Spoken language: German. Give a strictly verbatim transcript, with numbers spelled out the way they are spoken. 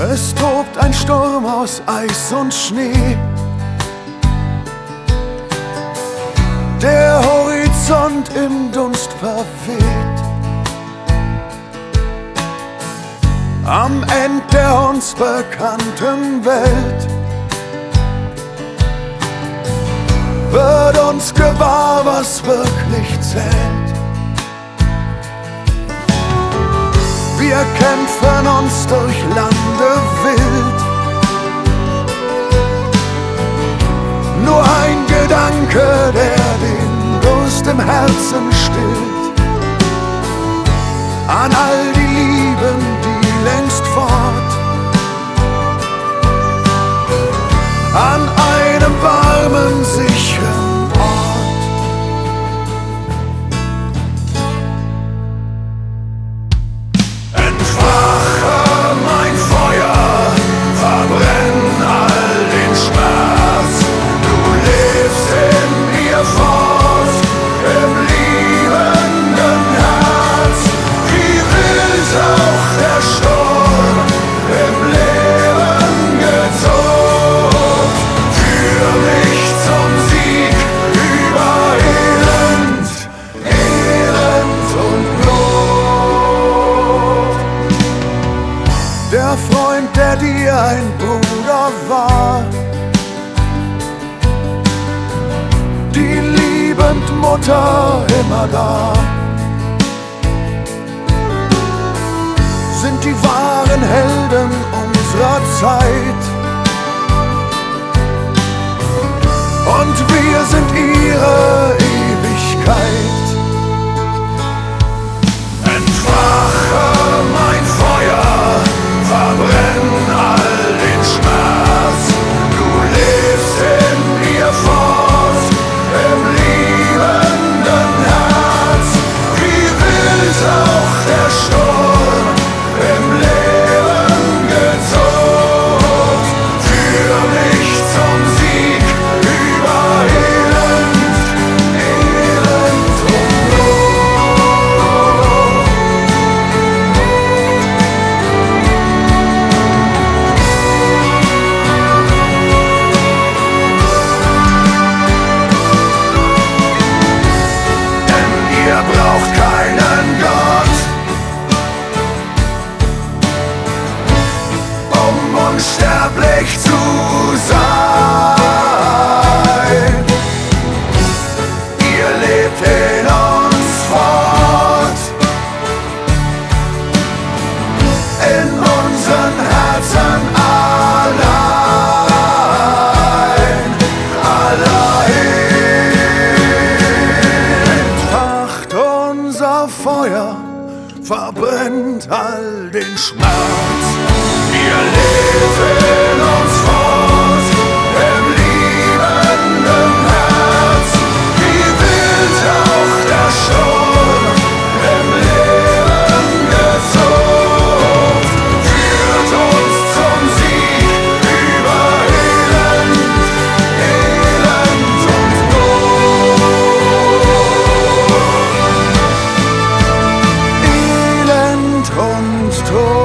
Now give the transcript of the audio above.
Es tobt ein Sturm aus Eis und Schnee. Der Horizont im Dunst verweht. Am End der uns bekannten Welt wird uns gewahr, was wirklich zählt. Wir kämpfen uns durch Lande wild. Nur ein Gedanke, der den Durst im Herzen stillt. An all die Lieben, die längst fort, an einem warmen, sicheren Ort. Entfache mein Feuer, verbrenn all den Schmerz. Du lebst in mir fort, im liebenden Herz. Wie wild auch der Sturm im Leben gezogen, führ mich zum Sieg über Elend, Elend und Not. Der Freund, der dir ein Bruder war, die liebend Mutter immer da, sind die wahren Helden unserer Zeit. Und wir sind ihre Ewigkeit. Entfache mein Feuer, verbrenn all den Schmerz. Du lebst in mir fort, im liebenden Herz. Wie wild auch der Sturm im Leben gezogen, führ mich zum Sieg über Elend, Elend und denn ihr braucht keinen Gott, um unsterblich zu sein. Ihr lebt in uns fort, in unseren Herzen allein, allein. Entfacht unser Feuer, verbrennt all den Schmerz. Wir leben uns fort, im liebenden Herz. Wie wild auch der Sturm im Leben gezogen, führt uns zum Sieg über Elend, Elend und Not. Elend und Tod.